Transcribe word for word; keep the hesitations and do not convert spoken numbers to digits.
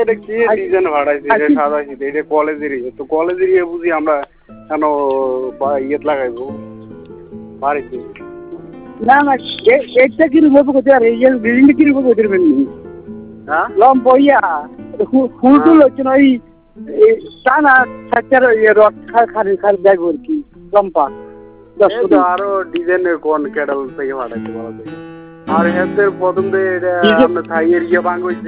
এটা কি ডিজাইন ভাড়াইছে এটা সাদাইছি এটা কলেজেরই তো কলেজেরই বুঝি আমরা কেন ইয়েত লাগাইবো বাড়িতে না না এটা কিরকম করতে আর এই বিল্ডিং কিরকম করতে পারবেন হ্যাঁ লম বইয়া ফুল টুল হচ্ছে না ওই টানা সাইটার রড খারি খারি ব্যাগ আর কি লম্পা আরো ডিজাইনের কোন ক্যাটাল থেকে ভাড়াইতে বলা যায় আর হেদের প্রথম দিয়ে এটা আমরা থাইয়ের ইয়ে ভাঙ